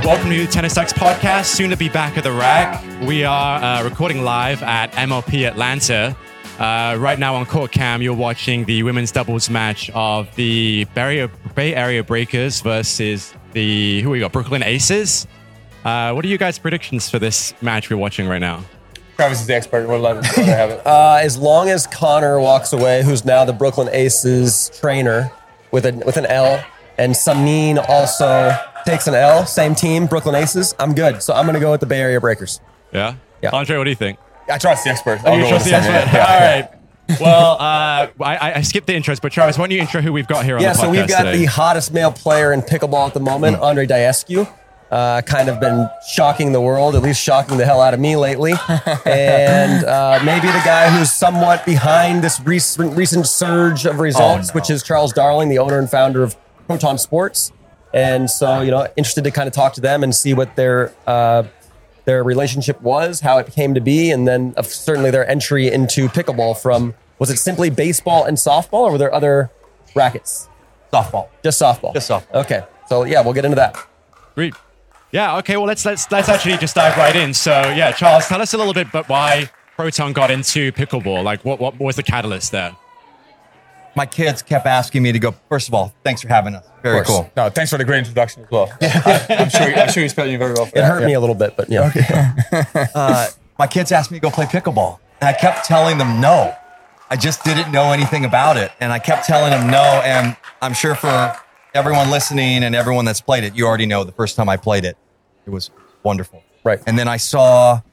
Welcome to Tennis Stacks Podcast, soon to be back at the rack. We are recording live at MLP Atlanta. Right now on Court Cam, you're watching the women's doubles match of the Bay Area Breakers versus the, Brooklyn Aces. What are you guys' predictions for this match we're watching right now? Travis is the expert. We'll let him have it. As long as Connor walks away, who's now the Brooklyn Aces trainer with an L, and Sameen also takes an L, same team, Brooklyn Aces, I'm good. So I'm going to go with the Bay Area Breakers. Yeah? Andre, what do you think? I trust the expert. I'll go with the expert? All right. Well, I skipped the intros, but Travis, why don't you intro who we've got here on the podcast so we've got today? the hottest male player in pickleball at the moment, Andre Diescu. Kind of been shocking the world, at least shocking the hell out of me lately. And maybe the guy who's somewhat behind this recent surge of results, which is Charles Darling, the owner and founder of Proton Sports. And so, interested to kind of talk to them and see what their relationship was, how it came to be, and then certainly their entry into pickleball from, was it simply baseball and softball, or were there other rackets? Softball. Just softball. Just softball. Okay. So yeah, we'll get into that. Great. Yeah, okay, well, let's actually just dive right in. So, yeah, Charles, tell us a little bit about why Proton got into pickleball. Like, what was the catalyst there? My kids kept asking me to go. First of all, thanks for having us. Very cool. No, thanks for the great introduction as well. I'm sure you spelled you very well. It hurt me a little bit, but yeah. Okay. My kids asked me to go play pickleball, and I kept telling them no. I just didn't know anything about it, and I kept telling them no. And I'm sure for everyone listening and everyone that's played it, you already know the first time I played it, it was wonderful. Right. And then I saw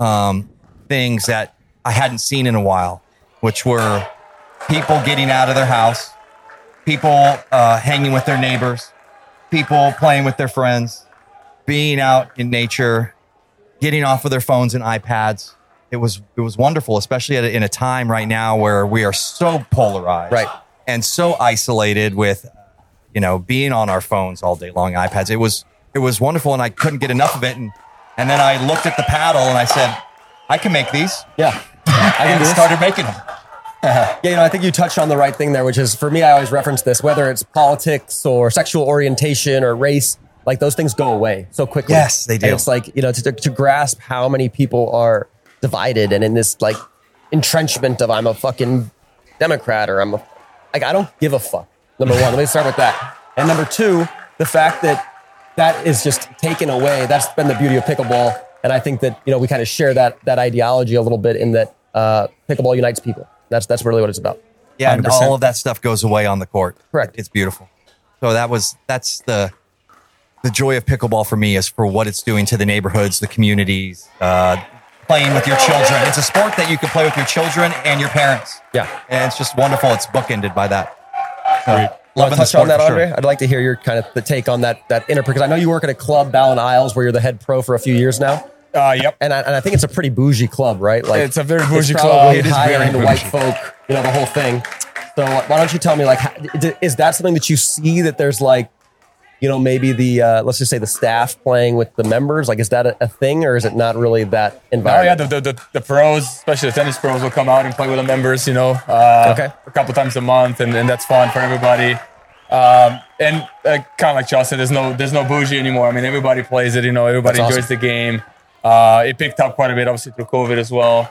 things that I hadn't seen in a while, which were people getting out of their house, people hanging with their neighbors, people playing with their friends, being out in nature, getting off of their phones and iPads. It was wonderful, especially in a time right now where we are so polarized, Right, and so isolated with, being on our phones all day long, iPads. It was wonderful, and I couldn't get enough of it. And then I looked at the paddle and I said, I can make these. Yeah. And started making them. Yeah, I think you touched on the right thing there, which is, for me, I always reference this, whether it's politics or sexual orientation or race, like those things go away so quickly. Yes, they do. And it's like, to grasp how many people are divided and in this like entrenchment of I'm a fucking Democrat or I don't give a fuck. Number one, let me start with that. And number two, the fact that is just taken away. That's been the beauty of pickleball. And I think that, we kind of share that ideology a little bit in that pickleball unites people. That's really what it's about. Yeah, and 100%. all of that stuff goes away on the court. Correct. It's beautiful. So that's the joy of pickleball for me, is for what it's doing to the neighborhoods, the communities, playing with your children. It's a sport that you can play with your children and your parents. Yeah. And it's just wonderful. It's bookended by that. Want to touch on that, Andre? I'd like to hear your kind of the take on that because I know you work at a club, Ballon Isles, where you're the head pro for a few years now. Yep. And I think it's a pretty bougie club, right? Like, It's a very bougie it's club. probably It is higher very into bougie. white folk, the whole thing. So why don't you tell me, like, is that something that you see that there's like, maybe the, let's just say the staff playing with the members? Like, is that a thing, or is it not really that environment? Oh, yeah, the pros, especially the tennis pros, will come out and play with the members, Okay. a couple times a month, and that's fun for everybody. And kind of like Charles said, there's no bougie anymore. I mean, everybody plays it, everybody That's enjoys awesome. the game. It picked up quite a bit, obviously, through COVID as well.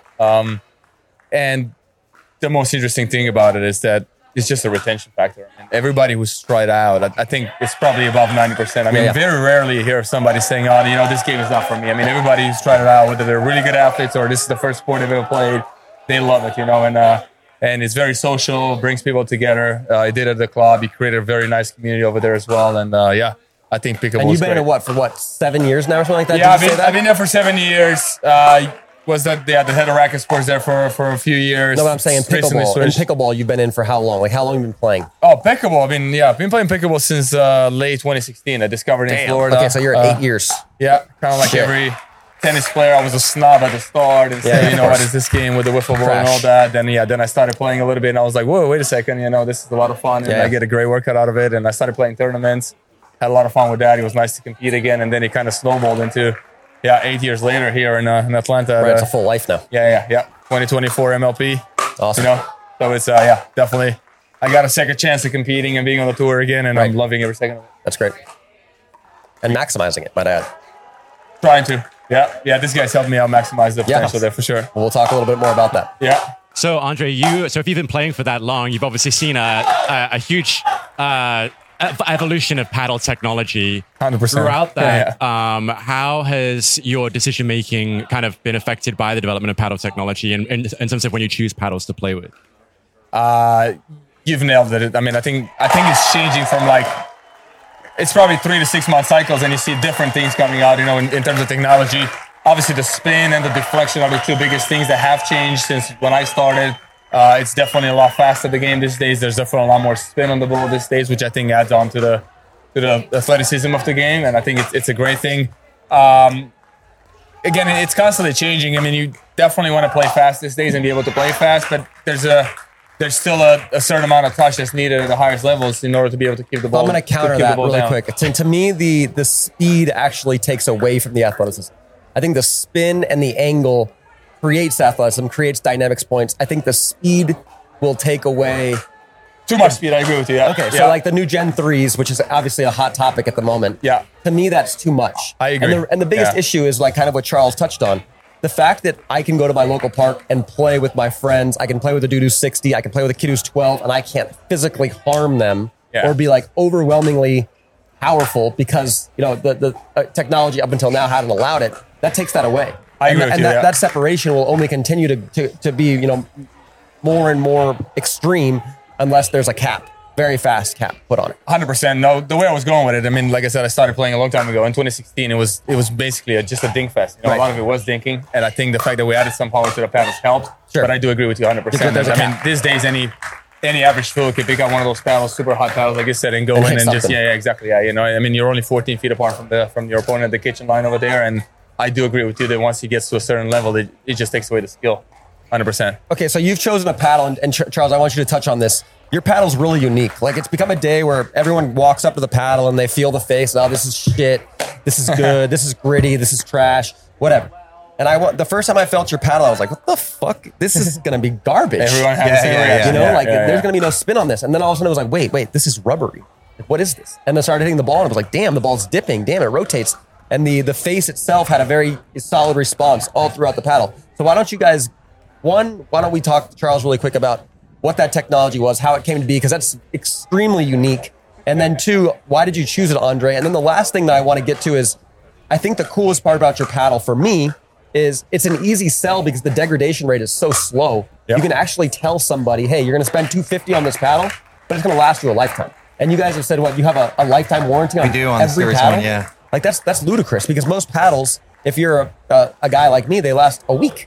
And the most interesting thing about it is that it's just a retention factor. And everybody who's tried out, I think it's probably above 90%. I mean, very rarely you hear somebody saying, this game is not for me. I mean, everybody who's tried it out, whether they're really good athletes or this is the first sport they've ever played, they love it, and it's very social, brings people together. I did it at the club. You created a very nice community over there as well. And I think pickleball. And you've been in it for 7 years now or something like that? Yeah, Did you say that? I've been there for 7 years. Was that the head of racket sports there for a few years? No, but I'm saying Recently pickleball. In switched. pickleball, you've been in for how long? Like, how long have you been playing? Oh, pickleball. I've been playing pickleball since late 2016. I discovered it in Florida. Okay, so you're 8 years. Yeah, kind of like Shit. every tennis player. I was a snob at the start and said, what is this game with the wiffle ball and all that? Then I started playing a little bit and I was like, whoa, wait a second, this is a lot of fun and I get a great workout out of it. And I started playing tournaments, had a lot of fun with that. It was nice to compete again, and then it kind of snowballed into 8 years later here in Atlanta. Right, it's a full life now. Yeah. 2024 MLP. Awesome. So it's definitely. I got a second chance of competing and being on the tour again, and I'm loving every second of it. That's great. and maximizing it, might I add. Trying to. Yeah. These guys helped me out maximize the potential there for sure. We'll talk a little bit more about that. Yeah. So Andre, so if you've been playing for that long, you've obviously seen a huge evolution of paddle technology. 100%. Throughout that, how has your decision making kind of been affected by the development of paddle technology in terms of when you choose paddles to play with? You've nailed it. I mean, I think it's changing from like, it's probably 3 to 6 month cycles, and you see different things coming out, in terms of technology. Obviously, the spin and the deflection are the two biggest things that have changed since when I started. It's definitely a lot faster, the game these days. There's definitely a lot more spin on the ball these days, which I think adds on to the athleticism of the game, and I think it's a great thing. Again, it's constantly changing. I mean, you definitely want to play fast these days and be able to play fast, but there's still a certain amount of touch that's needed at the highest levels in order to be able to keep the ball. I'm going to counter that really down. quick. To me, the speed actually takes away from the athleticism. I think the spin and the angle creates athleticism, creates dynamics points. I think the speed will take away. Too much speed, I agree with you. Yeah. Okay, so like the new Gen 3s, which is obviously a hot topic at the moment. Yeah. To me, that's too much. I agree. And the biggest issue is like kind of what Charles touched on. The fact that I can go to my local park and play with my friends, I can play with a dude who's 60, I can play with a kid who's 12, and I can't physically harm them or be like overwhelmingly powerful because, the technology up until now hadn't allowed it. That takes that away. I agree with you, that separation will only continue to be, more and more extreme unless there's a cap. Very fast cap put on it. 100%. No, the way I was going with it, I mean, like I said, I started playing a long time ago. In 2016, it was basically just a dink fest. A lot of it was dinking, and I think the fact that we added some power to the paddles helped. Sure. But I do agree with you 100%. I mean, these days, any average fiddle can pick up one of those paddles, super hot paddles, like you said, and go in and just exactly. Yeah, I mean, you're only 14 feet apart from your opponent at the kitchen line over there, and I do agree with you that once he gets to a certain level, it just takes away the skill. 100%. Okay, so you've chosen a paddle, and Charles, I want you to touch on this. Your paddle's really unique. Like, it's become a day where everyone walks up to the paddle and they feel the face. Oh, this is shit. This is good. This is gritty. This is trash. Whatever. And the first time I felt your paddle, I was like, what the fuck? This is going to be garbage. Everyone has there's going to be no spin on this. And then all of a sudden it was like, wait, this is rubbery. Like, what is this? And then I started hitting the ball and I was like, damn, the ball's dipping. Damn, it rotates. And the face itself had a very solid response all throughout the paddle. So why don't you guys, why don't we talk to Charles really quick about what that technology was, how it came to be, because that's extremely unique. And then 2, why did you choose it, Andre? And then the last thing that I want to get to is, I think the coolest part about your paddle for me is it's an easy sell because the degradation rate is so slow. Yep. You can actually tell somebody, hey, you're going to spend $250 on this paddle, but it's going to last you a lifetime. And you guys have said, what, you have a lifetime warranty on every paddle? One, yeah. Like that's ludicrous because most paddles, if you're a guy like me, they last a week.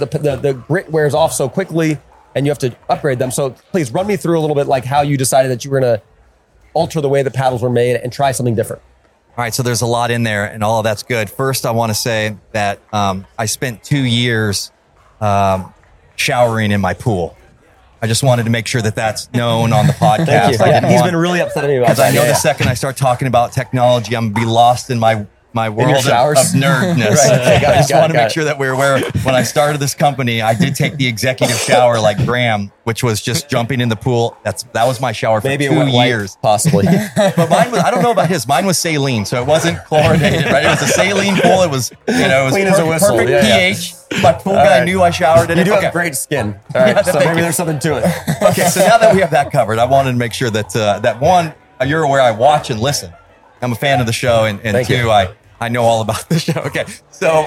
The grit wears off so quickly and you have to upgrade them. So please run me through a little bit like how you decided that you were going to alter the way the paddles were made and try something different. All right, so there's a lot in there, and all of that's good. First, I want to say that I spent 2 years showering in my pool. I just wanted to make sure that that's known on the podcast. Thank you. He's been really upset at me about that. Because I know the second I start talking about technology, I'm going to be lost in my world of nerdness. Right. I just want to make sure that we're aware. When I started this company, I did take the executive shower like Graham, which was just jumping in the pool. That was my shower for 2 years. Possibly. But mine was, I don't know about his. Mine was saline, so it wasn't chlorinated, right? It was a saline pool. It was, clean as a whistle. Perfect pH. My pool guy knew I showered in it. You do have great skin. All right, so maybe there's something to it. Okay, so now that we have that covered, I wanted to make sure that that one, you're aware I watch and listen. I'm a fan of the show, and 2, I know all about the show. Okay, so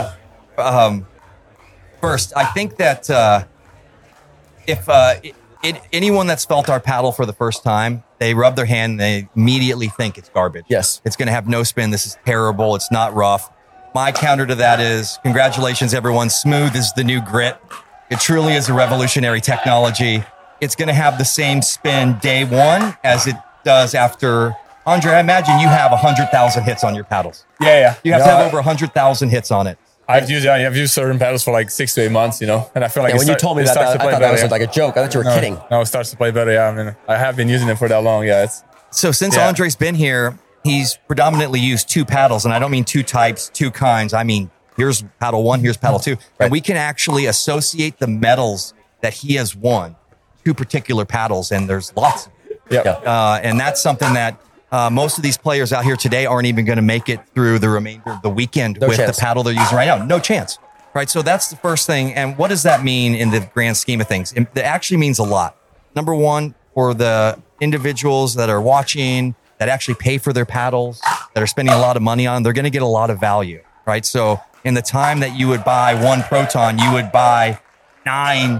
first, I think that if anyone that's felt our paddle for the first time, they rub their hand and they immediately think it's garbage. Yes. It's going to have no spin. This is terrible. It's not rough. My counter to that is, congratulations, everyone. Smooth is the new grit. It truly is a revolutionary technology. It's going to have the same spin day one as it does after. Andre, I imagine you have 100,000 hits on your paddles. Yeah. You have to have over 100,000 hits on it. I've used certain paddles for like 6 to 8 months, and I feel like when you told me that, I thought that was like a joke. I thought you were kidding. No, it starts to play better. Yeah, I mean, I have been using it for that long. Yeah, so since Andre's been here, he's predominantly used 2 paddles, and I don't mean 2 types, 2 kinds. I mean, here's paddle 1, here's paddle 2, and we can actually associate the medals that he has won to particular paddles, and there's lots. Yeah, and that's something that Most of these players out here today aren't even going to make it through the remainder of the weekend No with chance. the paddle they're using right now. No chance. Right. So that's the first thing. And what does that mean in the grand scheme of things? It actually means a lot. Number one, for the individuals that are watching, that actually pay for their paddles, that are spending a lot of money on, they're going to get a lot of value. Right. So in the time that you would buy one Proton, you would buy 9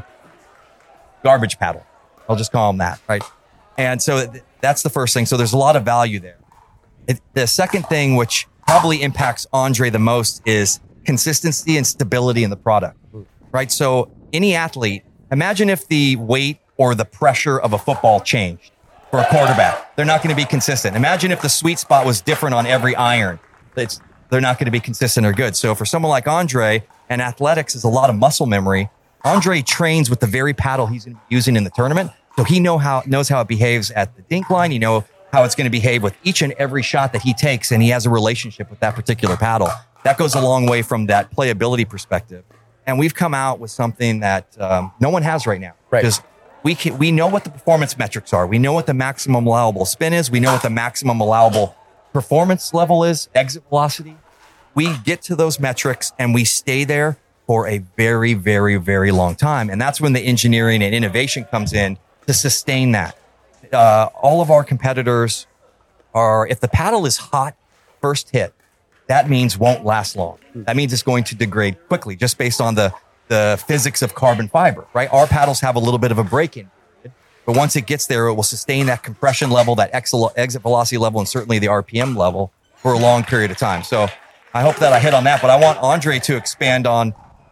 garbage paddle. I'll just call them that. Right. And so that's the first thing. So there's a lot of value there. The second thing, which probably impacts Andre the most, is consistency and stability in the product, right? So any athlete, imagine if the weight or the pressure of a football changed for a quarterback. They're not going to be consistent. Imagine if the sweet spot was different on every iron. They're not going to be consistent or good. So for someone like Andre, and athletics is a lot of muscle memory, Andre trains with the very paddle he's going to be using in the tournament. So he knows how it behaves at the dink line. You know how it's going to behave with each and every shot that he takes, and he has a relationship with that particular paddle. That goes a long way from that playability perspective. And we've come out with something that no one has right now. Right. Because we know what the performance metrics are. We know what the maximum allowable spin is. We know what the maximum allowable performance level is, exit velocity. We get to those metrics and we stay there for a very, very, very long time. And that's when the engineering and innovation comes in to sustain that. All of our competitors are, if the paddle is hot first hit, that means won't last long. That means it's going to degrade quickly just based on the physics of carbon fiber, right? Our paddles have a little bit of a break-in, but once it gets there, it will sustain that compression level, that exit velocity level, and certainly the RPM level for a long period of time. So I hope that I hit on that, but I want Andre to expand on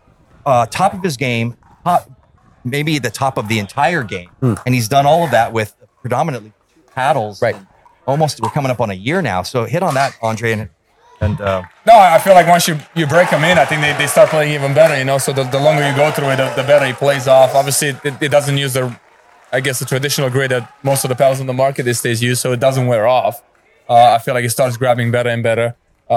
top of his game, maybe the top of the entire game. And he's done all of that with predominantly 2 paddles. Right. Almost, we're coming up on a year now. So hit on that, Andre, and No, I feel like once you break them in, I think they start playing even better, you know. So the longer you go through it, the better he plays off. Obviously, it doesn't use the traditional grade that most of the paddles on the market these days use, so it doesn't wear off. I feel like it starts grabbing better and better.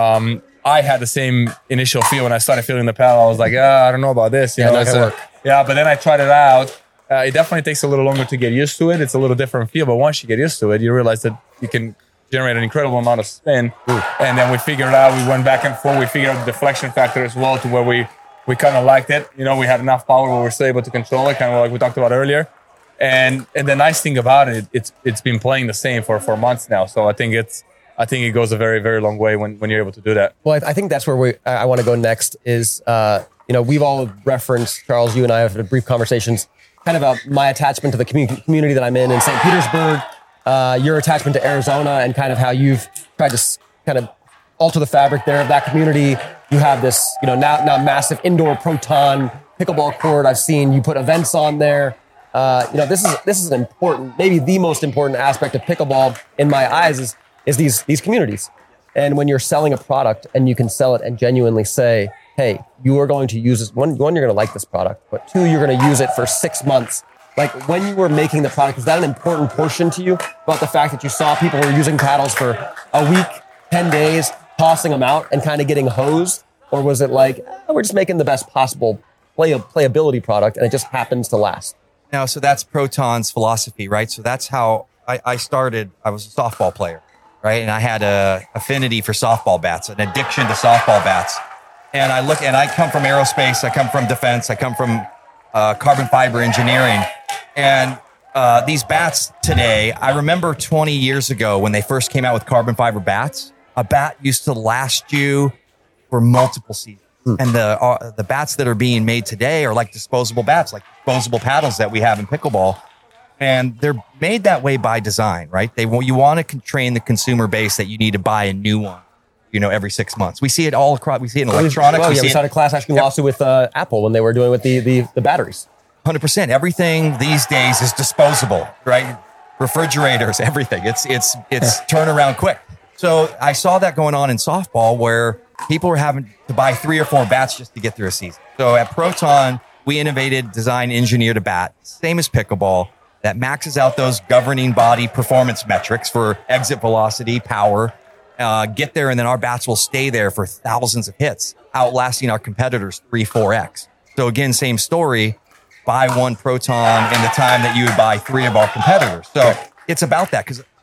I had the same initial feel when I started feeling the paddle. I was like, I don't know about this. You know, not gonna work. Yeah, but then I tried it out. It definitely takes a little longer to get used to it. It's a little different feel, but once you get used to it, you realize that you can generate an incredible amount of spin. And then we figured it out. We went back and forth. We figured out the deflection factor as well, to where we kind of liked it. You know, we had enough power where we're still able to control it, kind of like we talked about earlier. And the nice thing about it, it's been playing the same for months now. So I think it goes a very, very long way when you're able to do that. Well, I think that's where I want to go next is, we've all referenced, Charles, you and I have had brief conversations kind of about my attachment to the community that I'm in St. Petersburg, your attachment to Arizona, and kind of how you've tried to kind of alter the fabric there of that community. You have this, now massive indoor Proton pickleball court. I've seen you put events on there. This is an important, maybe the most important aspect of pickleball in my eyes is these communities. And when you're selling a product and you can sell it and genuinely say, hey, you are going to use this. One, you're going to like this product, but 2, you're going to use it for 6 months. Like when you were making the product, is that an important portion to you about the fact that you saw people were using paddles for a week, 10 days, tossing them out and kind of getting hosed? Or was it like, we're just making the best possible playability product and it just happens to last? No, so that's Proton's philosophy, right? So that's how I started. I was a softball player, right? And I had a affinity for softball bats, an addiction to softball bats. And I come from aerospace, I come from defense, I come from carbon fiber engineering. And these bats today, I remember 20 years ago when they first came out with carbon fiber bats, a bat used to last you for multiple seasons. And the bats that are being made today are like disposable bats, like disposable paddles that we have in pickleball. And they're made that way by design, right? You want to train the consumer base that you need to buy a new one, every 6 months. We see it all across. We see it in electronics. We saw a class action lawsuit with Apple when they were doing with the batteries. 100%. Everything these days is disposable, right? Refrigerators, everything. It's turn around quick. So I saw that going on in softball where people were having to buy 3 or 4 bats just to get through a season. So at Proton, we innovated, designed, engineered a bat, same as pickleball, that maxes out those governing body performance metrics for exit velocity, power, get there, and then our bats will stay there for thousands of hits, outlasting our competitors 3-4x. So again, same story, buy 1 Proton in the time that you would buy 3 of our competitors. So it's about that, because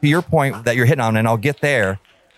to your point that you're hitting on, and I'll get there.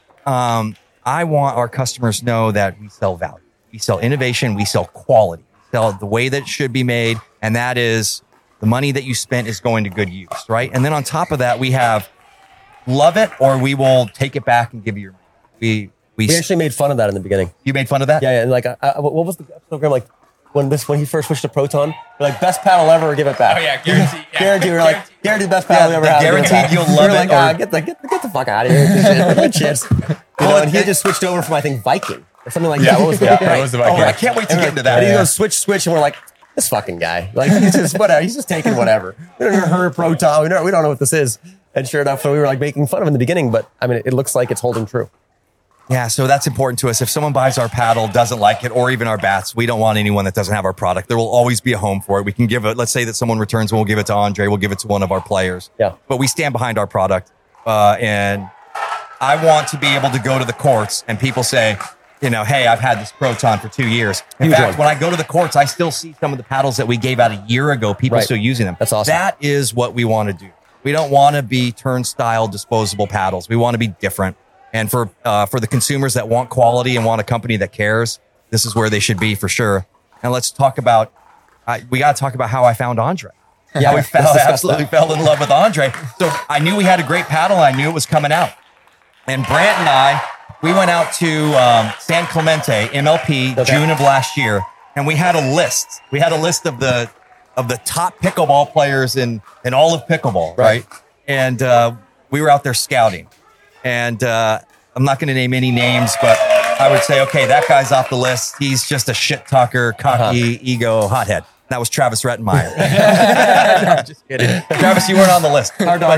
I want our customers to know that we sell value, we sell innovation, we sell quality, we sell the way that it should be made, and that is the money that you spent is going to good use, right? And then on top of that, we have love it or we will take it back and give you your money. We actually made fun of that in the beginning. You made fun of that? Yeah, and like, what was the program like when he first switched to Proton? We're like, best paddle ever, or give it back. Oh yeah, guarantee. Yeah. Guarantee. We're like, guarantee the best paddle we ever had. Guaranteed you'll love we're it. like, get the fuck out of here. Good shit. And he just switched over from, I think, Viking or something like that. What was that was the Viking. I can't wait to get into that. And he goes switch, and we're like, this fucking guy. Like, he's just whatever. He's just taking whatever. We don't even heard of Proton. We don't know what this is. And sure enough, we were like making fun of him in the beginning, but I mean, it looks like it's holding true. Yeah, so that's important to us. If someone buys our paddle, doesn't like it, or even our bats, we don't want anyone that doesn't have our product. There will always be a home for it. We can give it, let's say that someone returns one, we'll give it to Andre, we'll give it to one of our players. Yeah. But we stand behind our product. And I want to be able to go to the courts and people say, you know, hey, I've had this Proton for 2 years. In fact, when I go to the courts, I still see some of the paddles that we gave out a year ago, people still using them. That's awesome. That is what we want to do. We don't want to be turnstile disposable paddles. We want to be different. And for the consumers that want quality and want a company that cares, this is where they should be for sure. And let's talk about, we got to talk about how I found Andre. Yeah, we absolutely fell in love with Andre. So I knew we had a great paddle. And I knew it was coming out. And Brant and I, we went out to San Clemente, MLP, June of last year. And we had a list. We had a list of the top pickleball players in all of pickleball, right? And we were out there scouting. And I'm not going to name any names, but I would say, okay, that guy's off the list. He's just a shit talker, cocky, ego, hothead. That was Travis Rettenmeyer. No, just kidding. Travis, you weren't on the list.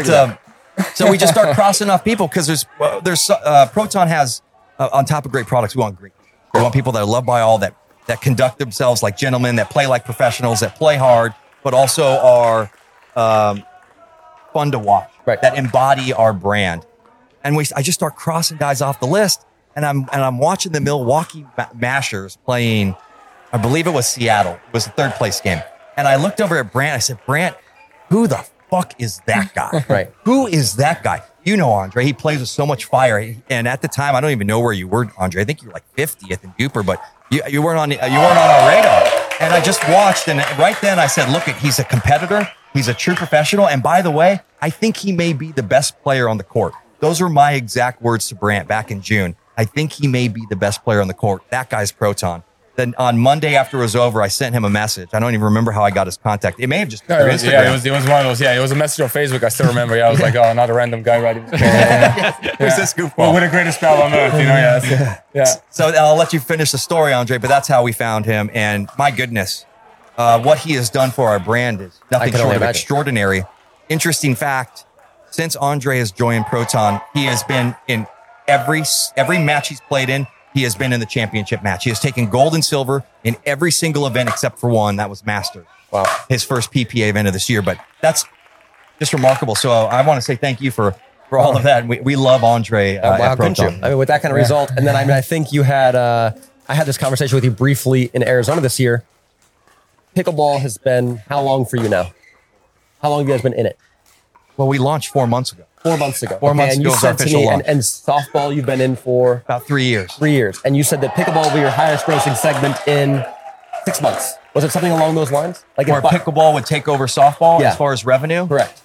So we just start crossing off people because there's Proton has, on top of great products, we want great. We want people that are loved by all, that conduct themselves like gentlemen, that play like professionals, that play hard, but also are fun to watch, that embody our brand. And I just start crossing guys off the list, and I'm watching the Milwaukee Mashers playing. I believe it was Seattle. It was the third place game, and I looked over at Brant. I said, "Brant, who the fuck is that guy? Who is that guy? You know, Andre. He plays with so much fire. And at the time, I don't even know where you were, Andre. I think you were like 50th in Gooper, but you weren't on our radar. And I just watched, and right then I said, look, he's a competitor. He's a true professional. And by the way, I think he may be the best player on the court. Those are my exact words to Brant back in June. I think he may be the best player on the court. That guy's Proton. Then on Monday after it was over, I sent him a message. I don't even remember how I got his contact. It may have just been through Instagram. Yeah, it was one of those. Yeah, it was a message on Facebook. I still remember. Yeah, I was like, oh, not a random guy writing this. Who's this goofball? Well, we're the greatest pal on earth, you know? Yeah. So I'll let you finish the story, Andre, but that's how we found him. And my goodness, what he has done for our brand is nothing short of extraordinary. Interesting fact, since Andre has joined Proton, he has been in every match he's played in. He has been in the championship match. He has taken gold and silver in every single event except for one. That was Masters. Wow. His first PPA event of this year. But that's just remarkable. So I want to say thank you for all of that. We love Andre. How couldn't you? I mean, with that kind of result. And then, I think you had, I had this conversation with you briefly in Arizona this year. Pickleball has been how long for you now? How long have you guys been in it? Well, we launched 4 months ago. 4 months ago. 4 months ago was our official launch. And softball you've been in for? About 3 years. 3 years. And you said that pickleball will be your highest grossing segment in 6 months. Was it something along those lines? Like where pickleball would take over softball as far as revenue? Correct.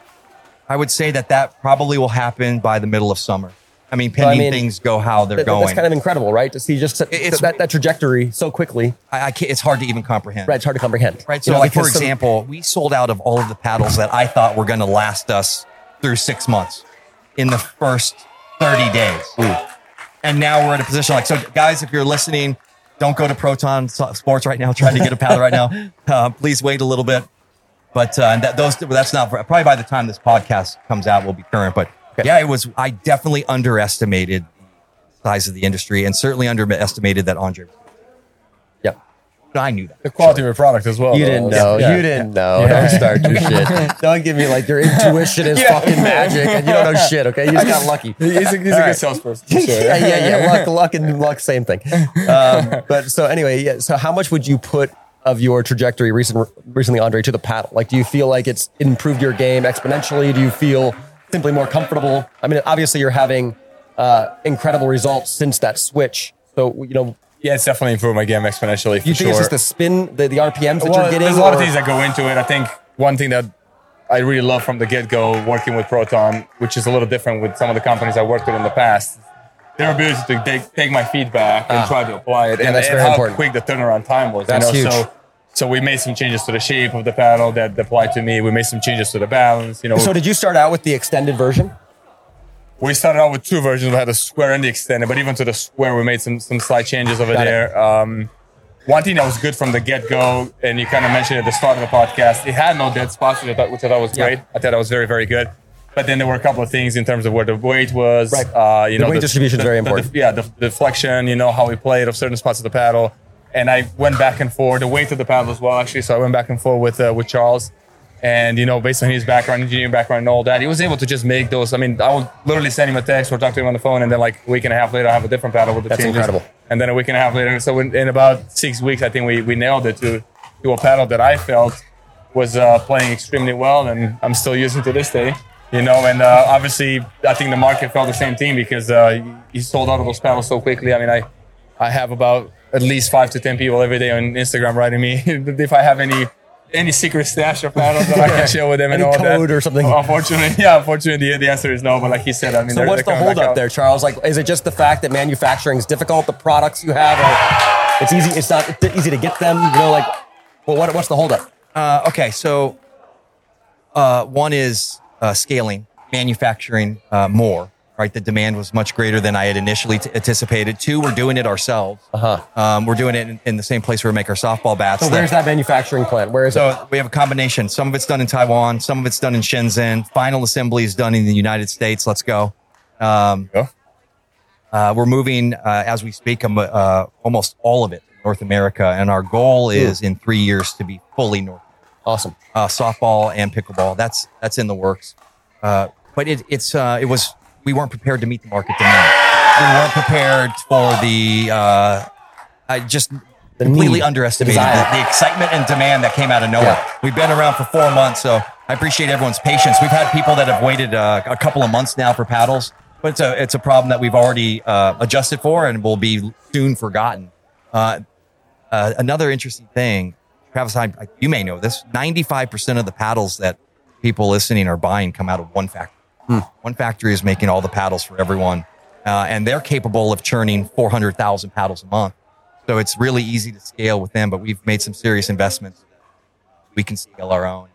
I would say that probably will happen by the middle of summer. I mean, pending things go how they're going. That's kind of incredible, right? To see just that trajectory so quickly. It's hard to even comprehend. Right, it's hard to comprehend. Right. So, like for example, we sold out of all of the paddles that I thought were going to last us through 6 months in the first 30 days. And now we're in a position like, so guys, if you're listening, don't go to Proton Sports right now, trying to get a paddle right now. Please wait a little bit. But that's not probably by the time this podcast comes out, we'll be current. But yeah, I definitely underestimated the size of the industry and certainly underestimated that Andre. Yep. But I knew that. The quality of your product as well. You didn't know. You didn't know. Don't start your shit. Don't give me like your intuition is fucking magic and you don't know shit, okay? You just got lucky. He's a good salesperson. For sure. Yeah. Luck, same thing. But so anyway, so how much would you put of your trajectory recently, Andre, to the paddle? Like, do you feel like it's improved your game exponentially? Do you feel simply more comfortable? I mean, obviously you're having incredible results since that switch. So, Yeah, it's definitely improved my game exponentially, for you think sure. it's just the spin, the RPMs that you're getting? There's a lot of things that go into it. I think one thing that I really love from the get-go working with Proton, which is a little different with some of the companies I worked with in the past, their ability to take my feedback and try to apply it. Yeah, and that's very how important. quick the turnaround time was. That's huge. So we made some changes to the shape of the paddle that applied to me. We made some changes to the balance. So did you start out with the extended version? We started out with 2 versions. We had the square and the extended, but even to the square, we made some slight changes over Got it. there. One thing that was good from the get-go, and you kind of mentioned at the start of the podcast, it had no dead spots, which I thought was great. I thought that was very, very good. But then there were a couple of things in terms of where the weight was. Right. The weight distribution is very important. The deflection, how we played of certain spots of the paddle. And I went back and forth, the weight of the paddle as well, actually. So I went back and forth with Charles. And, based on his background, engineering background and all that, he was able to just make those. I mean, I would literally send him a text or talk to him on the phone, and then like a week and a half later, I have a different paddle with the That's changes. incredible. And then a week and a half later, so in about 6 weeks, I think we nailed it to a paddle that I felt was playing extremely well, and I'm still using to this day. And obviously, I think the market felt the same thing because he sold out of those paddles so quickly. I mean, I have about at least 5 to 10 people every day on Instagram writing me if I have any secret stash of paddles that I can share with them and Any all that. code or something? Unfortunately, the answer is no. But like he said, I mean, So what's the holdup there, Charles? Like, is it just the fact that manufacturing is difficult, the products you have, or it's easy? It's not easy to get them. What's the holdup? Okay, so one is scaling, manufacturing more. Right, the demand was much greater than I had initially anticipated. 2, we're doing it ourselves. We're doing it in the same place where we make our softball bats. So where's that manufacturing plant? Where is it? So we have a combination. Some of it's done in Taiwan. Some of it's done in Shenzhen. Final assembly is done in the United States. Let's go. We're moving as we speak. Almost all of it North America, and our goal is in 3 years to be fully North. Awesome. Softball and pickleball. That's in the works. But we weren't prepared to meet the market demand. We weren't prepared for completely underestimated the excitement and demand that came out of nowhere. Yeah. We've been around for 4 months, so I appreciate everyone's patience. We've had people that have waited a couple of months now for paddles, but it's a problem that we've already adjusted for and will be soon forgotten. Another interesting thing, Travis, you may know this, 95% of the paddles that people listening are buying come out of one factory. One factory is making all the paddles for everyone, and they're capable of churning 400,000 paddles a month. So it's really easy to scale with them, but we've made some serious investments. We can scale our own,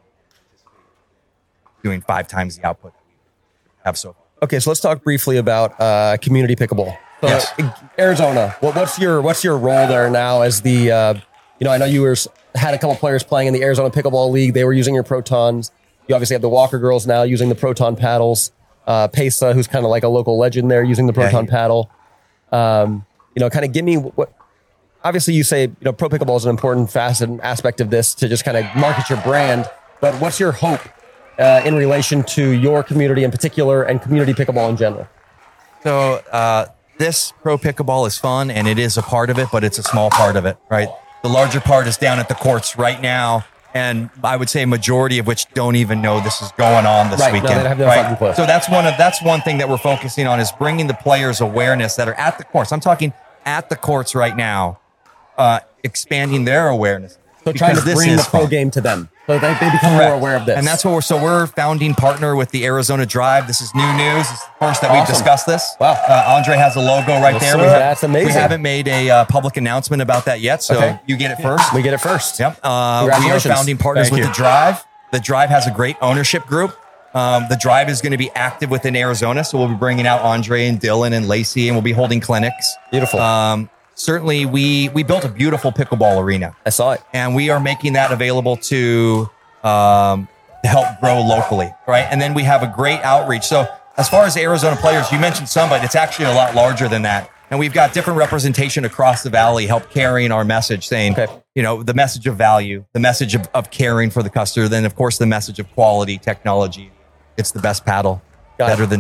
doing 5 times the output we have so far. Okay, so let's talk briefly about community pickleball. So Yes. Arizona. What's your role there now as the? I know you had a couple players playing in the Arizona Pickleball League. They were using your Protons. You obviously have the Walker girls now using the Proton paddles. Pesa, who's kind of like a local legend there, using the Proton paddle. Kind of give me what. Obviously, you say pro pickleball is an important facet and aspect of this to just kind of market your brand. But what's your hope in relation to your community in particular and community pickleball in general? So this pro pickleball is fun, and it is a part of it, but it's a small part of it, right? The larger part is down at the courts right now, and I would say a majority of which don't even know this is going on this Right. No, weekend. they have no fucking clue. So that's one thing that we're focusing on is bringing the players awareness that are at the courts. I'm talking at the courts right now, expanding their awareness. So trying to Because this bring is the pro fun. game to them, so they become more aware of this. And that's what we're founding partner with the Arizona Drive. This is new news. It's the first that we've Awesome. discussed this. Wow. Andre has a logo right there. sir. That's amazing. We haven't made a public announcement about that yet, so Okay. you get it first. we get it first. Yep. We are Congratulations. founding partners Thank with you. the Drive. The Drive has a great ownership group. The Drive is going to be active within Arizona, so we'll be bringing out Andre and Dylan and Lacey, and we'll be holding clinics. Beautiful. Certainly, we built a beautiful pickleball arena, I saw it. and we are making that available to help grow locally, right? And then we have a great outreach. So as far as Arizona players, you mentioned some, but it's actually a lot larger than that. And we've got different representation across the valley, help carrying our message, saying, Okay. the message of value, the message of caring for the customer, then of course the message of quality, technology. It's the best paddle, Got better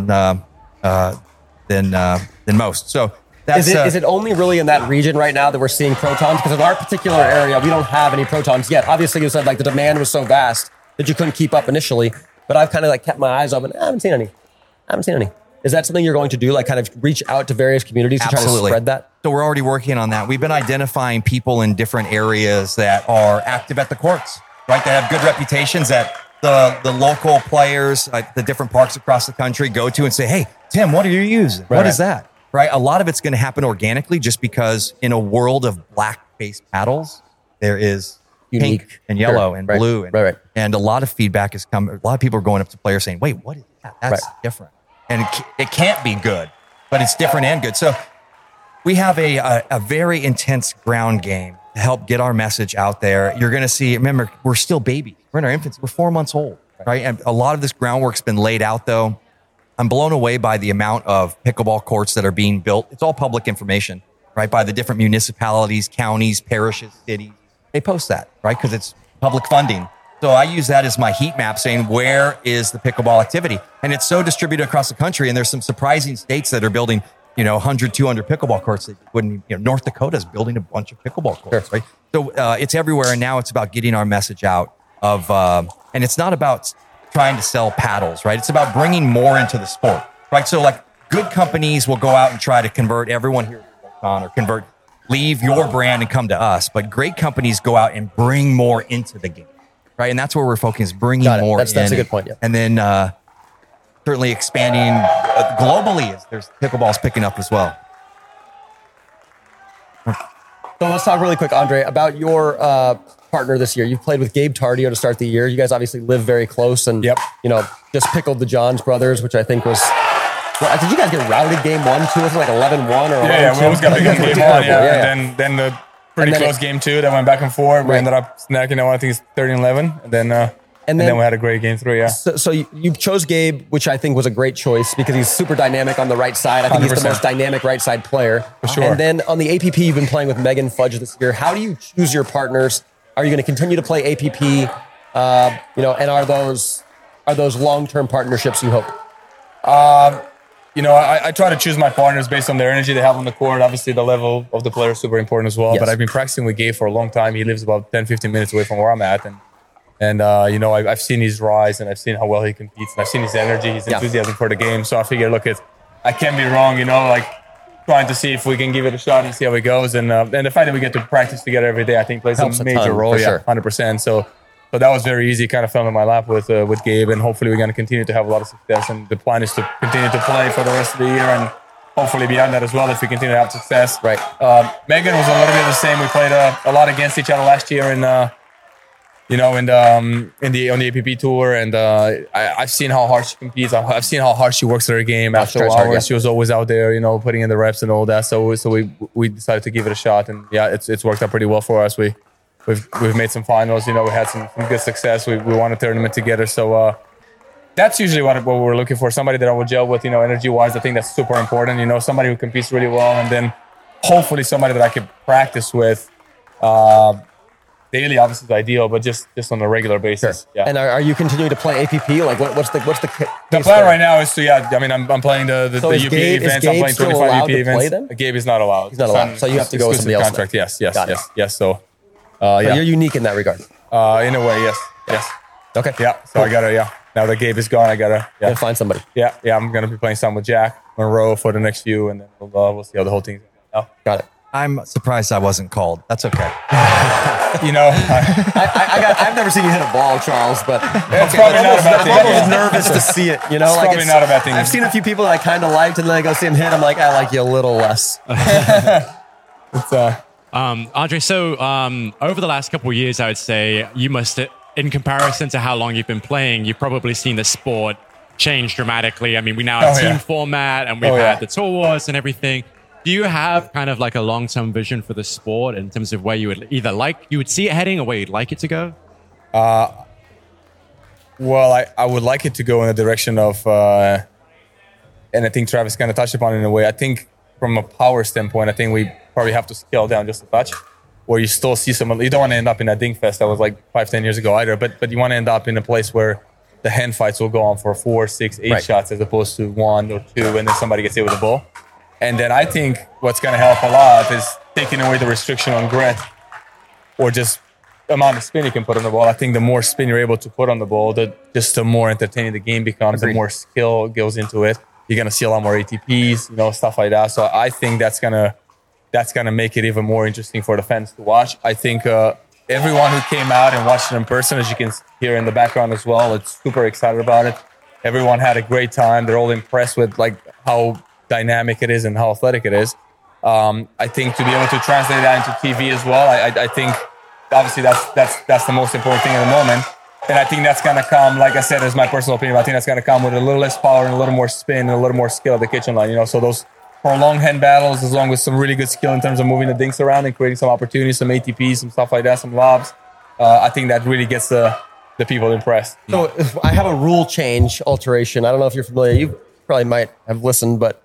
than most. So that's Is it only really in that region right now that we're seeing Protons? Because in our particular area, we don't have any Protons yet. Obviously, you said like the demand was so vast that you couldn't keep up initially. But I've kind of like kept my eyes open. I haven't seen any. I haven't seen any. Is that something you're going to do? Like kind of reach out to various communities to try to spread that? So we're already working on that. We've been identifying people in different areas that are active at the courts, right? That have good reputations that the local players at the different parks across the country go to and say, hey, Tim, what are you using? What is that? Right? A lot of it's going to happen organically just because in a world of black-based paddles, there is Unique. pink and yellow and blue. And a lot of feedback is coming. A lot of people are going up to players saying, wait, what is that? That's different. And it can't be good, but it's different and good. So we have a very intense ground game to help get our message out there. You're going to see, remember, we're still babies. We're in our infancy. We're 4 months old, right? And a lot of this groundwork's been laid out, though. I'm blown away by the amount of pickleball courts that are being built. It's all public information, right? By the different municipalities, counties, parishes, cities. They post that, right? Because it's public funding. So I use that as my heat map saying, where is the pickleball activity? And it's so distributed across the country. And there's some surprising states that are building, 100, 200 pickleball courts that wouldn't, North Dakota is building a bunch of pickleball courts, right? So it's everywhere. And now it's about getting our message out and it's not about trying to sell paddles, right? It's about bringing more into the sport, right? So like good companies will go out and try to convert everyone here or leave your brand and come to us. But great companies go out and bring more into the game. Right, and that's where we're focused, bringing more in. That's a good point, yeah. And then certainly expanding globally as there's pickleball's picking up as well. So let's talk really quick, Andre, about your partner this year. You've played with Gabe Tardio to start the year. You guys obviously live very close and, just pickled the Johns brothers, which I think was... Well, did you guys get routed game 1-2? Was it like 11-1 or 11-2? Yeah, we always got picked game 1, And then the pretty close game 2 that went back and forth. We ended up snacking out, I think it's 30-11. And then we had a great game 3, So you chose Gabe, which I think was a great choice because he's super dynamic on the right side. I think 100%. He's the most dynamic right side player. For sure. And then on the APP, you've been playing with Megan Fudge this year. How do you choose your partners? Are you going to continue to play APP? And are those long-term partnerships you hope? I try to choose my partners based on their energy they have on the court. Obviously, the level of the player is super important as well. Yes. But I've been practicing with Gabe for a long time. He lives about 10, 15 minutes away from where I'm at. And I've seen his rise and I've seen how well he competes. And I've seen his energy, his enthusiasm for the game. So I figure, I can't be wrong, trying to see if we can give it a shot and see how it goes. And the fact that we get to practice together every day, I think plays a major role. Sure. 100%. So that was very easy, kind of fell in my lap with Gabe, and hopefully we're going to continue to have a lot of success. And the plan is to continue to play for the rest of the year and hopefully beyond that as well if we continue to have success. Right. Megan was a little bit the same. We played a lot against each other last year on the APP tour, and I've seen how hard she competes. I've seen how hard she works at her game. After hours, she was always out there, putting in the reps and all that. So we decided to give it a shot, and it's worked out pretty well for us. We've made some finals. We had some good success. We won a tournament together. So that's usually what we're looking for. Somebody that I will gel with, energy-wise. I think that's super important. Somebody who competes really well, and then hopefully somebody that I can practice with daily. Obviously, is ideal, but just on a regular basis. Sure. Yeah. And are you continuing to play APP? Like, what's the plan right now is to I'm playing the UP events. I'm playing 25 UP events. Gabe is not allowed. He's not allowed. So you have to go with somebody else. Contract. Yes. So. You're unique in that regard. In a way, yes. Okay. Yeah. So I gotta. Now that Gabe is gone, I gotta find somebody. Yeah. I'm gonna be playing some with Jack Monroe for the next few, and then we'll see how the whole thing's going. Got it. I'm surprised I wasn't called. That's okay. I've never seen you hit a ball, Charles, but it's probably not a bad thing. I'm almost nervous to see it. It's probably not a bad thing. I've seen a few people that I kind of liked, and then I go see him hit. I'm like, I like you a little less. Andre, so over the last couple of years, I would say you must, in comparison to how long you've been playing, you've probably seen the sport change dramatically. I mean, we now have team format, and we've had the tour wars and everything. Do you have kind of like a long-term vision for the sport in terms of where you would you would see it heading or where you'd like it to go? Well, I would like it to go in the direction of, and I think Travis kind of touched upon it in a way. I think from a power standpoint, I think we probably have to scale down just a touch, where you still see you don't want to end up in a ding fest that was like 5-10 years ago either, but you want to end up in a place where the hand fights will go on for 4, 6, 8 shots as opposed to 1 or 2, and then somebody gets hit with a ball. And then I think what's going to help a lot is taking away the restriction on grit, or just amount of spin you can put on the ball. I think the more spin you're able to put on the ball, the more entertaining the game becomes. Agreed. The more skill goes into it. You're gonna see a lot more ATPs, stuff like that. So I think that's gonna make it even more interesting for the fans to watch. I think everyone who came out and watched it in person, as you can hear in the background as well, it's super excited about it. Everyone had a great time. They're all impressed with like how dynamic it is and how athletic it is. I think to be able to translate that into TV as well, I think obviously that's the most important thing at the moment. And I think that's going to come, like I said, as my personal opinion, I think that's going to come with a little less power and a little more spin and a little more skill at the kitchen line. So those prolonged hand battles, as long with some really good skill in terms of moving the dinks around and creating some opportunities, some ATPs, some stuff like that, some lobs. I think that really gets the people impressed. So I have a rule change alteration. I don't know if you're familiar. You probably might have listened, but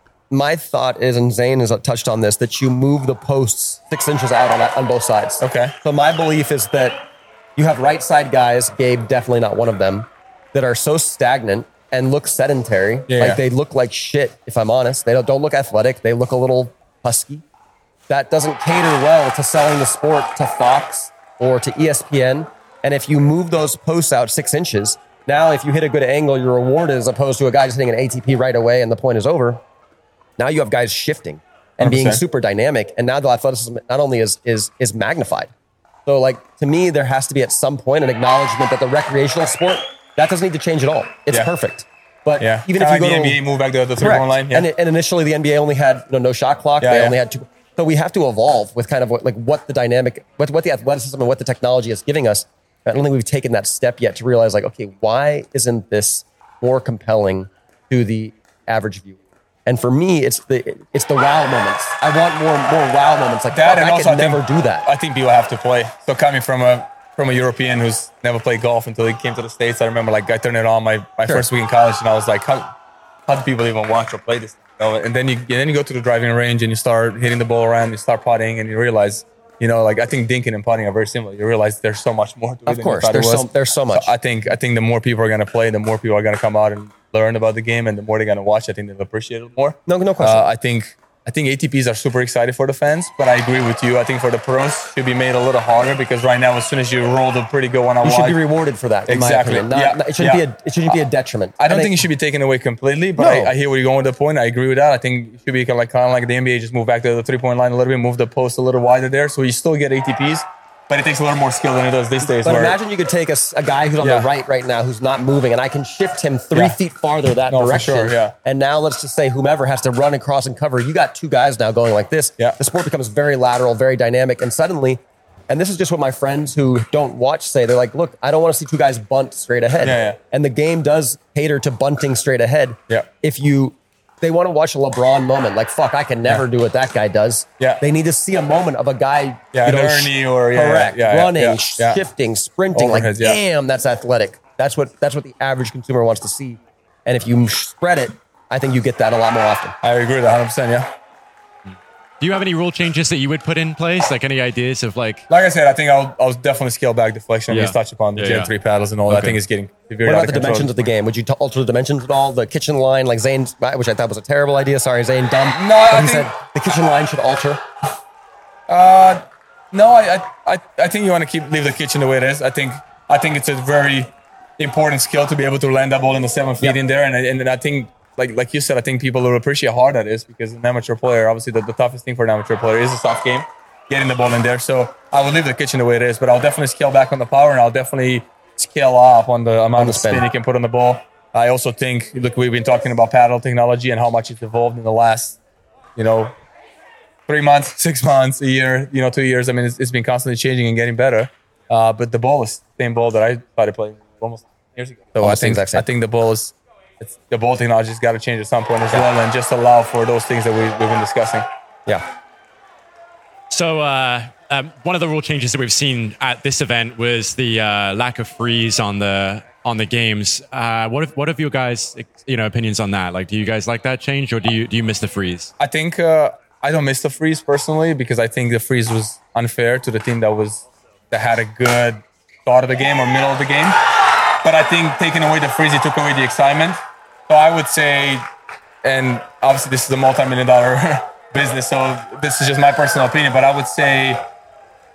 my thought is, and Zane has touched on this, that you move the posts 6 inches out on both sides. Okay. So my belief is that you have right side guys, Gabe definitely not one of them, that are so stagnant and look sedentary. Yeah. They look like shit, if I'm honest. They don't look athletic. They look a little husky. That doesn't cater well to selling the sport to Fox or to ESPN. And if you move those posts out 6 inches, now if you hit a good angle, you're rewarded, as opposed to a guy just hitting an ATP right away and the point is over. Now you have guys shifting and 100%. being super dynamic. And now the athleticism not only is magnified. So like, to me, there has to be at some point an acknowledgement that the recreational sport, that doesn't need to change at all. It's perfect. But even if you go the to NBA move back to the correct. 3-point line. Yeah. And initially the NBA only had no shot clock. They only had 2. So we have to evolve with kind of what the dynamic, what the athleticism and what the technology is giving us. I don't think we've taken that step yet to realize, like, okay, why isn't this more compelling to the average viewer? And for me, it's the wow moments. I want more wow moments like that. And I could never do that. I think people have to play. So coming from a European who's never played golf until he came to the States, I remember like I turned it on my first week in college, and I was like, how do people even watch or play this? And then you go to the driving range and you start hitting the ball around, you start putting, and you realize, like I think dinking and putting are very similar. You realize there's so much more to it. Of course, there's so much. So I think the more people are going to play, the more people are going to come out and learn about the game, and the more they're going to watch, I think they'll appreciate it more. No question. I think ATPs are super excited for the fans, but I agree with you. I think for the pros, should be made a little harder, because right now, as soon as you roll the pretty good one, you should be rewarded for that. Exactly. In my opinion. It shouldn't be a detriment. I don't think it should be taken away completely, but I hear where you're going with the point. I agree with that. I think it should be kind of like the NBA, just move back to the 3-point line a little bit, move the post a little wider there, so you still get ATPs. But it takes a little more skill than it does these days. But imagine you could take a guy who's on the right now, who's not moving, and I can shift him 3 feet farther that direction. For sure, And now let's just say whomever has to run across and cover. You got 2 guys now going like this. Yeah. The sport becomes very lateral, very dynamic, and suddenly, and this is just what my friends who don't watch say, they're like, look, I don't want to see 2 guys bunt straight ahead. Yeah. And the game does cater to bunting straight ahead. Yeah. They want to watch a LeBron moment. Like, fuck, I can never do what that guy does. Yeah. They need to see a moment of a guy, Ernie or correct, running, yeah. shifting, sprinting. Overheads, like, damn, that's athletic. That's what the average consumer wants to see. And if you spread it, I think you get that a lot more often. I agree with that 100%, yeah. Do you have any rule changes that you would put in place? Like any ideas of like I said, I think I'll definitely scale back deflection. Yeah. Just touch upon the Yeah, Gen 3 paddles and all that. I think it's getting very What about the dimensions of the game? Would you alter the dimensions at all? The kitchen line, like Zane, which I thought was a terrible idea. Sorry, Zane, dumb. No, I he think said the kitchen line should alter. No, I think you want to leave the kitchen the way it is. I think it's a very important skill to be able to land that ball in the 7 feet in there, and I think like you said, I think people will appreciate how hard that is, because an amateur player, obviously the toughest thing for an amateur player is a soft game, getting the ball in there. So I will leave the kitchen the way it is, but I'll definitely scale back on the power, and I'll definitely scale up on the amount of spin you can put on the ball. I also think, look, we've been talking about paddle technology and how much it's evolved in the last, 3 months, 6 months, a year, 2 years. I mean, it's been constantly changing and getting better. But the ball is the same ball that I started playing almost years ago. So I think the ball is, the ball technology's got to change at some point as well, and just allow for those things that we've been discussing. Yeah. So one of the rule changes that we've seen at this event was the lack of freeze on the games. What have your guys opinions on that? Like, do you guys like that change, or do you miss the freeze? I think I don't miss the freeze personally, because I think the freeze was unfair to the team that had a good start of the game or middle of the game. But I think taking away the freeze, it took away the excitement. So I would say, and obviously this is a multi-million-dollar business, so this is just my personal opinion, but I would say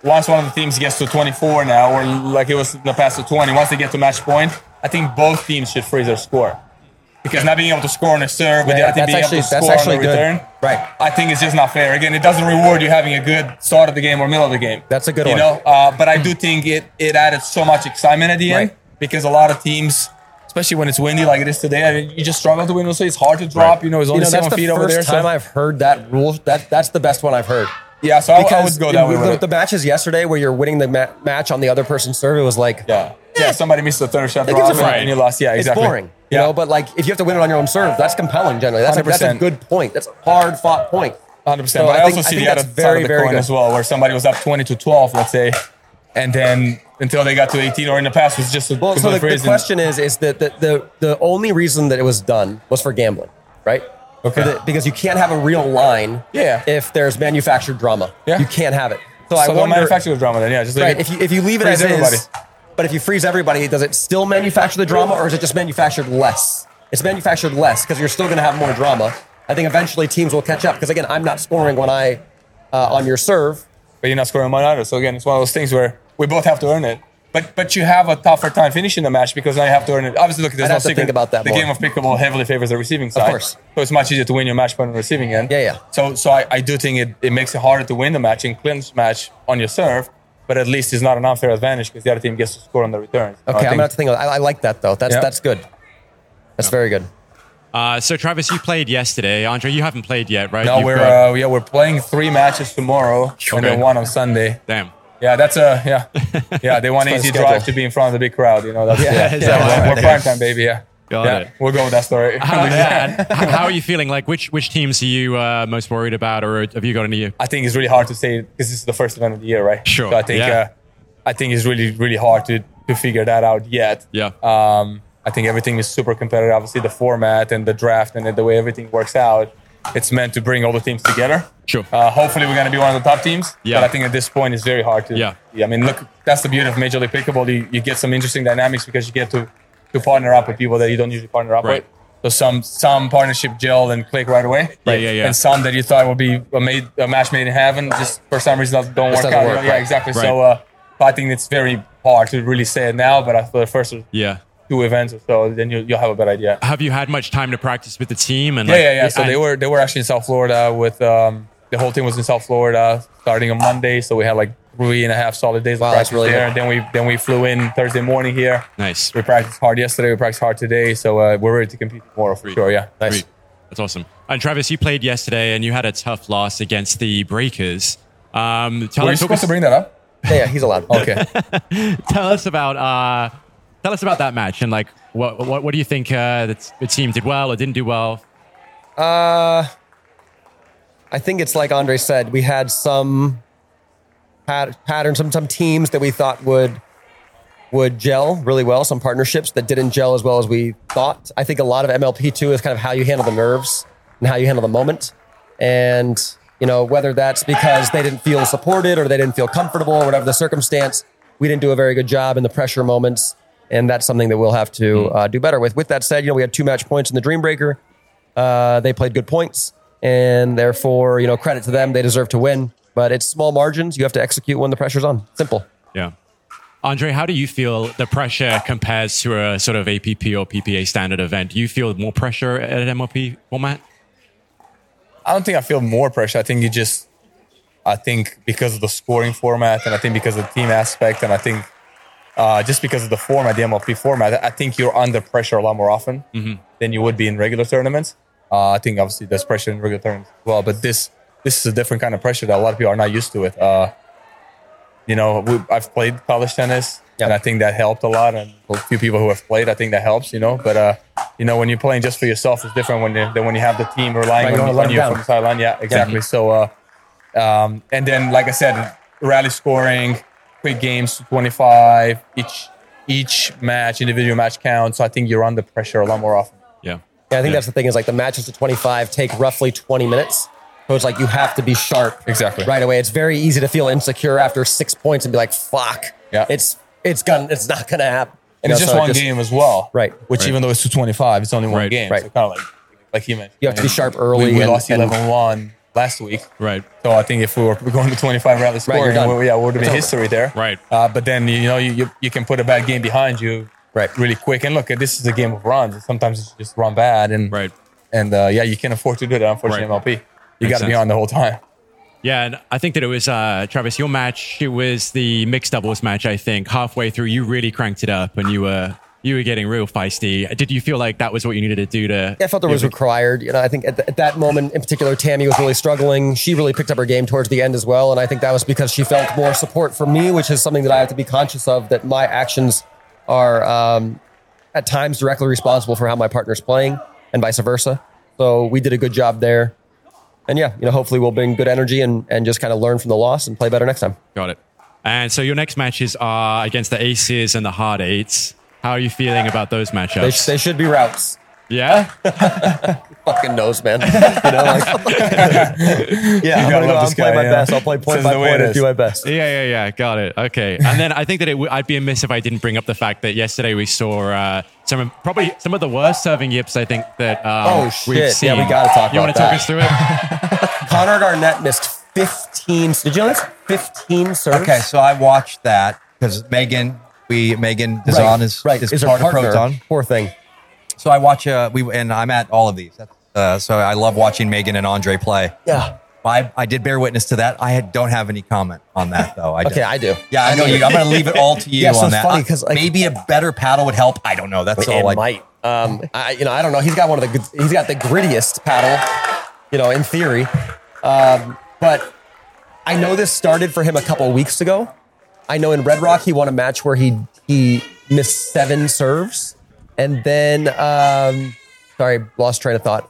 once one of the teams gets to 24 now, or like it was in the past to 20, once they get to match point, I think both teams should freeze their score. Because not being able to score on a serve, but the other team being able to score on a return, right? I think it's just not fair. Again, it doesn't reward you having a good start of the game or middle of the game. That's a good one. You know, but I do think it added so much excitement at the end because a lot of teams, especially when it's windy like it is today, I mean, you just struggle to win. So it's hard to drop. Right. You know, it's only 7 feet over there. That's the first time I've heard that rule. That's the best one I've heard. Yeah, so I would go that way with it. The matches yesterday where you're winning the match on the other person's serve, it was like, yeah, somebody missed the third shot It gives a draw fight. and you lost. Yeah, exactly. It's boring, you know. But like, if you have to win it on your own serve, that's compelling. Generally, that's a 100%. good point. That's a hard fought point. 100%. So but I also think see the that's other side of the coin as well, where somebody was up 20-12, let's say, and then until they got to 18, or in the past was just a Well, so the question is that the only reason that it was done was for gambling, right? Okay. Because you can't have a real line if there's manufactured drama. Yeah. You can't have it. So I I wonder, wonder, manufacture the drama then, just right? If you leave it as everybody. is, but if you freeze everybody, does it still manufacture the drama, or is it just manufactured less? It's manufactured less because you're still going to have more drama. I think eventually teams will catch up because again, I'm not scoring when I on your serve, but you're not scoring one either. So again, it's one of those things where we both have to earn it. But you have a tougher time finishing the match because now you have to earn it. Obviously, look, there's I'd no have to secret. think about that the more. game of pickleball heavily favors the receiving side. Of course. So it's much easier to win your match point on the receiving end. Yeah. So I do think it makes it harder to win the match in clinch match on your serve, but at least it's not an unfair advantage because the other team gets to score on the returns. Okay, I'm gonna have to think. I like that though. That's good. That's very good. So Travis, you played yesterday. Andre, you haven't played yet, right? No, You've we're playing 3 matches tomorrow and then 1 on Sunday. Damn. Yeah, that's they want an easy drive to be in front of the big crowd. You know, that's we're prime time, baby. Got it. We'll go with that story. How are you feeling? Like, which teams are you most worried about, or have you got any? I think it's really hard to say because this is the first event of the year, right? Sure. So I think it's really, really hard to figure that out yet. Yeah. I think everything is super competitive. Obviously, the format and the draft and the way everything works out, it's meant to bring all the teams together. Sure. Hopefully, we're going to be one of the top teams. Yeah. But I think at this point, it's very hard to. Yeah. I mean, look, that's the beauty of Major League Pickleball. You get some interesting dynamics because you get to partner up with people that you don't usually partner up Right. with. So some partnership gel and click right away. Yeah. And some that you thought would be a match made in heaven just for some reason don't work doesn't out. work, Yeah, right. exactly. Right. So I think it's very hard to really say it now, but after the first 2 events or so, then you'll have a better idea. Have you had much time to practice with the team? And Yeah. So they were actually in South Florida with the whole team was in South Florida starting on Monday. So we had like 3.5 solid days of Wow, that's practice really there. good. Then we flew in Thursday morning here. Nice. We practiced hard yesterday. We practiced hard today. So we're ready to compete tomorrow for sure. Yeah. Nice. Sweet. That's awesome. And Travis, you played yesterday, and you had a tough loss against the Breakers. Were you supposed to bring that up? Yeah, he's allowed. Okay. Tell us about that match, and like what do you think the team did well or didn't do well? I think it's like Andre said. We had some patterns, some teams that we thought would gel really well. Some partnerships that didn't gel as well as we thought. I think a lot of MLP too is kind of how you handle the nerves and how you handle the moment. And whether that's because they didn't feel supported or they didn't feel comfortable or whatever the circumstance, we didn't do a very good job in the pressure moments. And that's something that we'll have to do better with. With that said, we had 2 match points in the Dream Breaker. They played good points, and therefore, credit to them. They deserve to win. But it's small margins. You have to execute when the pressure's on. Simple. Yeah. Andre, how do you feel the pressure compares to a sort of APP or PPA standard event? Do you feel more pressure at an MLP format? I don't think I feel more pressure. I think I think because of the scoring format, and I think because of the team aspect, and I think just because of the format, the MLP format, I think you're under pressure a lot more often than you would be in regular tournaments. I think obviously there's pressure in regular tournaments as well, but this is a different kind of pressure that a lot of people are not used to it. I've played college tennis, and I think that helped a lot. And a few people who have played, I think that helps. But when you're playing just for yourself, it's different than when you have the team relying on you from the sideline. Yeah, exactly. Yeah. So, and then like I said, rally scoring, quick games to 25. Each match, individual match counts. So I think you're under pressure a lot more often. Yeah. Yeah, I think that's the thing is like the matches to 25 take roughly 20 minutes. So it's like you have to be sharp Exactly. right away. It's very easy to feel insecure after 6 points and be like, fuck. Yeah. It's not gonna happen. And it's just one game as well. Right. Which even though it's 225, it's only one Right. game. Right. So kind of like he mentioned. You have to be sharp early We and- lost and- 11-1. last week. Right. So I think if we're going to 25 rally scoring, you're done. would have been history there. Right. But then you can put a bad game behind you, Right. really quick. And look, this is a game of runs. Sometimes it's just run bad, and Right. And you can afford to do that. Unfortunately, Right. MLP, you Makes got to be sense. on the whole time. Yeah, and I think that it was, Travis, your match, it was the mixed doubles match, I think. Halfway through, you really cranked it up and you were getting real feisty. Did you feel like that was what you needed to do to... I felt it was required. I think at that moment in particular, Tammy was really struggling. She really picked up her game towards the end as well. And I think that was because she felt more support from me, which is something that I have to be conscious of, that my actions are at times directly responsible for how my partner's playing and vice versa. So we did a good job there. And hopefully we'll bring good energy and just kind of learn from the loss and play better next time. Got it. And so your next matches are against the Aces and the Hard Eights. How are you feeling about those matchups? They should be routes. Yeah? Fucking knows, man. I'm gonna go out and play my best. I'll play point by point and do my best. Yeah. Got it. Okay. And then I think that I'd be amiss if I didn't bring up the fact that yesterday we saw some of the worst serving yips I think that we've shit. seen. Yeah, we gotta talk You about want to talk that. us through it? Connor Garnett missed 15. Did you know this? 15 serves. Okay, so I watched that because Megan Dazan is her part of partner. Proton. Poor thing. So I watch and I'm at all of these. So I love watching Megan and Andre play. Yeah. I did bear witness to that. I don't have any comment on that though. I do. Yeah, I know you. I'm going to leave it all to you Yeah, so on it's that. funny 'cause, like- maybe a better paddle would help. I don't know. That's all. It might. I don't know. He's got he's got the grittiest paddle, in theory. But I know this started for him a couple of weeks ago. I know in Red Rock he won a match where he missed 7 serves, and then lost train of thought.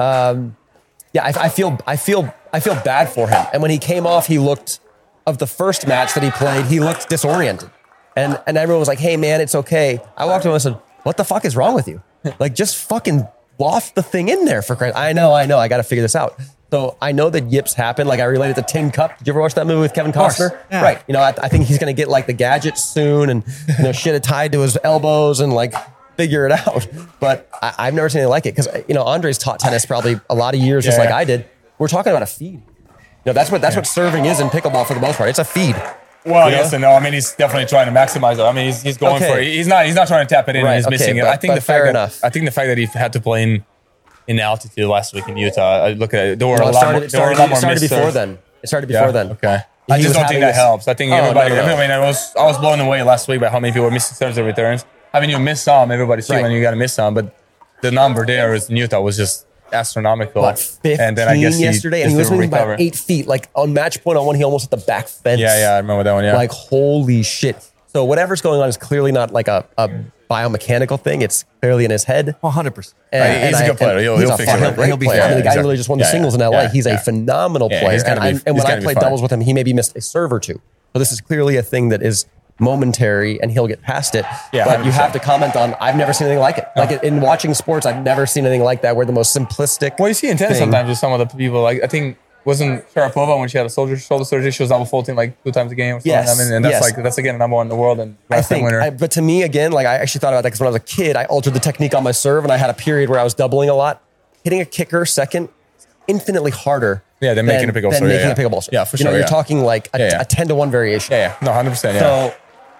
I feel bad for him. And when he came off, he looked, of the first match that he played, he looked disoriented. And everyone was like, "Hey man, it's okay." I walked to him and said, "What the fuck is wrong with you? Like, just fucking waft the thing in there for Christ." I know. I got to figure this out. So I know that yips happen. Like I related to Tin Cup. Did you ever watch that movie with Kevin Costner? Yeah. Right. I think he's going to get like the gadget soon and, shit it tied to his elbows and like figure it out. But I've never seen anything like it because, Andre's taught tennis probably a lot of years, just like I did. We're talking about a feed. That's what serving is in pickleball for the most part. It's a feed. Well, yes and no. I mean, he's definitely trying to maximize it. I mean, he's going for it. He's not trying to tap it in. Right, He's missing it. but- I think but fair enough. I think the fact that he had to play in altitude last week in Utah. I look at it. There were a It lot more. started, There were a lot more started missed before serves. then. It started before then. Okay. He I just was don't having think that this- helps. I think Oh, everybody. no. I mean, I was blown away last week by how many people were missing serves and returns. I mean, you miss some. Everybody's human. Right. You got to miss some, but the number there in Utah was just astronomical. What, 15 and then I guess yesterday, and he was moving about 8 feet. Like on match point on one, he almost hit the back fence. Yeah, I remember that one. Yeah. Like holy shit. So whatever's going on is clearly not like a biomechanical thing. It's clearly in his head. 100%. He's a good player. He'll he's a figure it out. great He'll be player. fine. I mean, the guy Exactly. literally just won the Yeah, singles in LA. yeah, He's a yeah. phenomenal Yeah, player. he's gotta be- And he's when gotta I be played fine. doubles with him, he maybe missed a serve or two. So this is clearly a thing that is momentary and he'll get past it. Yeah, but you 100%. have to comment on, I've never seen anything like it. Like in watching sports, I've never seen anything like that where the most simplistic Well, you see in tennis thing- sometimes with some of the people. Like I think wasn't Sharapova when she had a shoulder surgery, she was double faulting like 2 times a game or something. Yes, I mean, and that's yes. that's again number 1 in the world and I last time think, winner. but to me, again, like I actually thought about that because when I was a kid, I altered the technique on my serve and I had a period where I was doubling a lot. Hitting a kicker second, infinitely harder. Yeah, than making a pickleball serve. making Yeah, a pickleball serve. yeah, for You know, sure, you're yeah. talking like a, Yeah. a 10-to-1 variation. yeah, no, 100%. Yeah, So,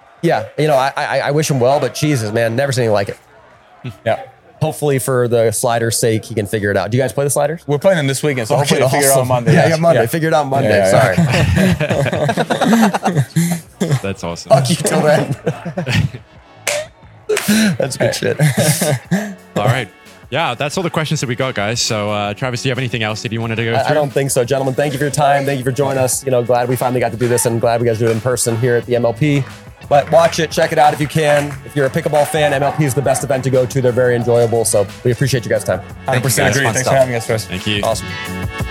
yeah, I wish him well, but Jesus, man, never seen anything like it. yeah. Hopefully, for the sliders' sake, he can figure it out. Do you guys play the sliders? We're playing them this weekend, so hopefully Okay, we'll figure it out on awesome. Monday. Yeah, Monday. Figure it out Monday. Yeah, Sorry. That's awesome. Fuck you till then. That's good shit. All right. Yeah, that's all the questions that we got, guys. So, Travis, do you have anything else that you wanted to go through? I don't think so, gentlemen. Thank you for your time. Thank you for joining us. Glad we finally got to do this, and glad we got to do it in person here at the MLP. But watch it, check it out if you can. If you're a pickleball fan, MLP is the best event to go to. They're very enjoyable, so we appreciate you guys' time. 100% guys. agree. Fun Thanks stuff. for having us, Chris. Thank you. Awesome.